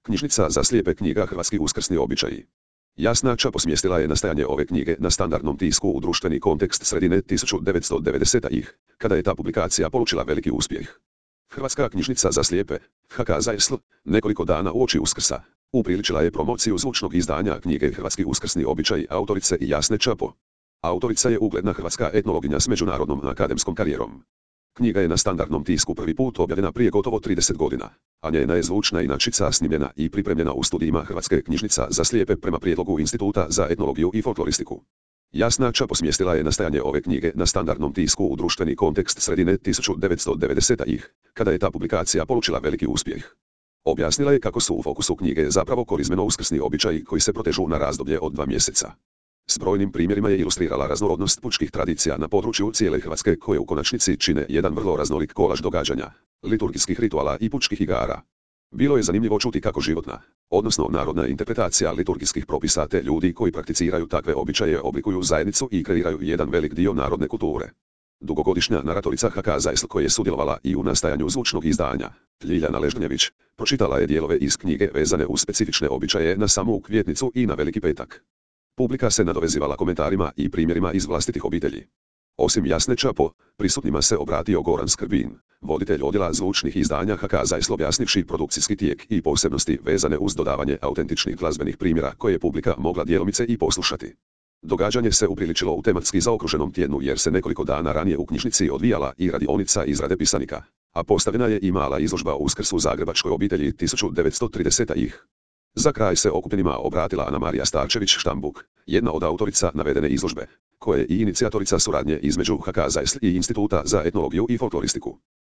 Knjižnica za slijepe knjiga Hrvatski uskrsni običaji. Jasna Čapo smjestila je nastajanje ove knjige na standardnom tisku u društveni kontekst sredine 1990-ih, kada je ta publikacija polučila veliki uspjeh. Hrvatska knjižnica za slijepe, HKZSL, nekoliko dana uoči Uskrsa, upriličila je promociju zvučnog izdanja knjige Hrvatski uskrsni običaji autorice Jasne Čapo. Autorica je ugledna hrvatska etnologinja s međunarodnom akademskom karijerom. Knjiga je na standardnom tisku prvi put objavljena prije gotovo 30 godina, a njena je zvučna inačica snimljena i pripremljena u studijima Hrvatske knjižnica za slijepe prema prijedlogu Instituta za etnologiju i folkloristiku. Jasna Čapo smjestila je nastajanje ove knjige na standardnom tisku u društveni kontekst sredine 1990-ih, kada je ta publikacija polučila veliki uspjeh. Objasnila je kako su u fokusu knjige zapravo korizmeno-uskrsni običaji koji se protežu na razdoblje od 2 mjeseca. S brojnim primjerima je ilustrirala raznorodnost pučkih tradicija na području cijele Hrvatske koje u konačnici čine jedan vrlo raznolik kolaž događanja, liturgijskih rituala i pučkih igara. Bilo je zanimljivo čuti kako životna, odnosno narodna interpretacija liturgijskih propisa te ljudi koji prakticiraju takve običaje oblikuju zajednicu i kreiraju jedan velik dio narodne kulture. Dugogodišnja naratorica HKZSL koja je sudjelovala i u nastajanju zvučnog izdanja, Ljiljana Ležnjević, pročitala je dijelove iz knjige vezane uz specifične običaje na samu Kvijetnicu i na Veliki petak. Publika se nadovezivala komentarima i primjerima iz vlastitih obitelji. Osim Jasne Čapo, prisutnima se obratio Goran Skrbin, voditelj odjela zvučnih izdanja HKZSL, objasnivši produkcijski tijek i posebnosti vezane uz dodavanje autentičnih glazbenih primjera koje je publika mogla djelomice i poslušati. Događanje se upriličilo u tematski zaokruženom tjednu jer se nekoliko dana ranije u knjižnici odvijala i radionica izrade pisanika, a postavljena je i mala izložba Uskrs u zagrebačkoj obitelji 1930-ih. Za kraj se okupljenima obratila Anamarija Starčević-Štambuk, jedna od autorica navedene izložbe, koja je i inicijatorica suradnje između HKZSL i Instituta za etnologiju i folkloristiku.